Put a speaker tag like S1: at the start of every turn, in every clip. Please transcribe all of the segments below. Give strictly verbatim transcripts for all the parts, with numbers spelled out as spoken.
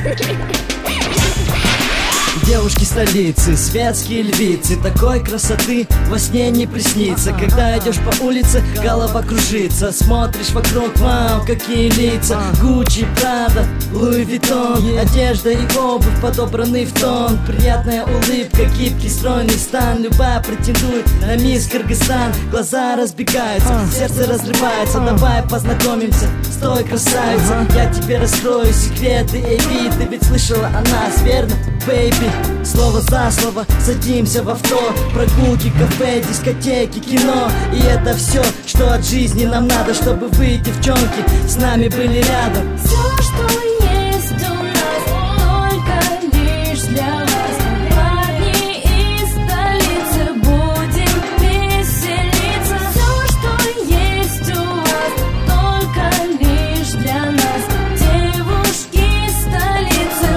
S1: Девушки столицы, светские львицы, такой красоты во сне не приснится. Когда идешь по улице, голова кружится. Смотришь вокруг, вау, какие лица. Гуччи, Прада, Луи Виттон. Одежда и обувь подобраны в тон. Приятная улыбка, гибкий стройный стан. Любая претендует на мисс Кыргызстан. Глаза разбегаются, сердце разрывается. Давай познакомимся с той красавицей. Я тебе раскрою секреты, эй, ви, ты ведь слышала о нас, верно, бэйби? Слово за слово садимся в авто. Прогулки, кафе, дискотеки, кино. И это все, что от жизни нам надо, чтобы вы, девчонки, с нами были рядом.
S2: Все, что есть у нас, только лишь для вас. Парни из столицы, будем веселиться. Все, что есть у вас, только лишь для нас. Девушки из столицы,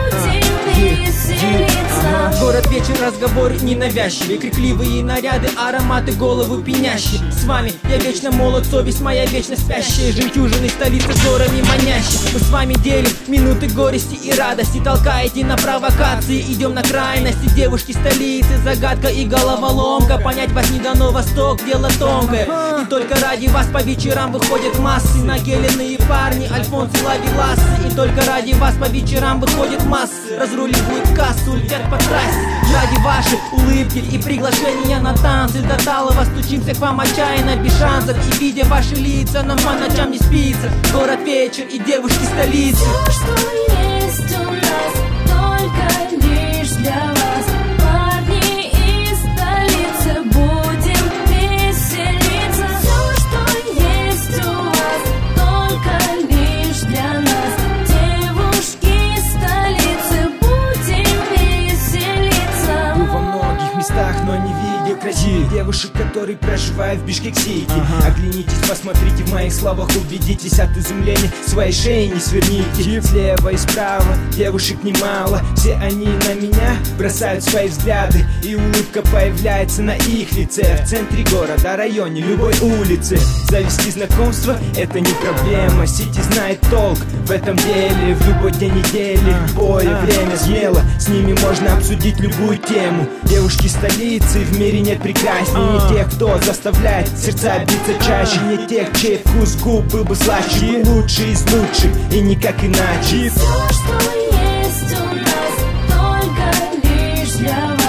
S2: будем веселиться.
S3: Город, вечер, разговоры ненавязчивые, крикливые наряды, ароматы, головы пьянящие. С вами я вечно молод, совесть моя вечно спящая. Жемчужины столицы взорами манящие. Мы с вами делим минуты горести и радости. Толкаете на провокации, идем на крайности. Девушки столицы, загадка и головоломка. Понять вас не дано, восток, дело тонкое. И только ради вас по вечерам выходят массы. Нагеленные парни, Альфонсы, ловеласы. И только ради вас по вечерам выходят массы. Разруливают кассу, летят по трассе. Ради вашей улыбки и приглашения на танцы. До талого стучимся к вам отчаянно, без шансов. И видя ваши лица, нам по ночам не спится. Город, вечер и девушки столицы.
S2: Все, что есть у нас, только лишь для вас. Парни из столицы, будем веселиться. Все, что есть у вас, только лишь для нас. Девушки из столицы, будем веселиться.
S4: Был во многих местах, но не видел красивых девушек, которые проживают в Бишкек-Сити. ага. Оглянитесь, посмотрите в моих словах, убедитесь, от изумления своей шеи не сверните. Слева и справа девушек немало, все они на меня бросают свои взгляды. И улыбка появляется на их лице. В центре города, районе, любой улице. Завести знакомство — это не проблема. Сити знает толк в этом деле. В любой день недели, любое время смело с ними можно обсудить любую тему. Девушки столицы, в мире нет прекраснее. Не тех, кто заставляет сердца биться чаще. Не тех, чей вкус губ был бы слаще. Вы лучший из лучших и никак иначе.
S2: Все, что есть у нас, только лишь для вас.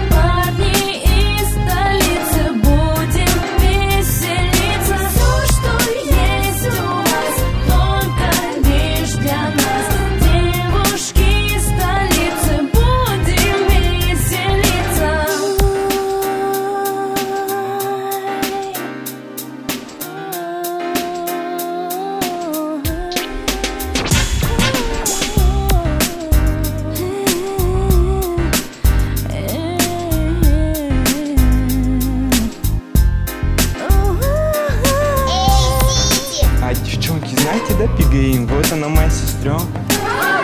S2: Парни из столицы, будем веселиться. Все, что есть у вас, только лишь для нас. Девушки из столицы, будем веселиться.
S5: А девчонки, знаете, да, Пигаин? Вот она, моя сестренка.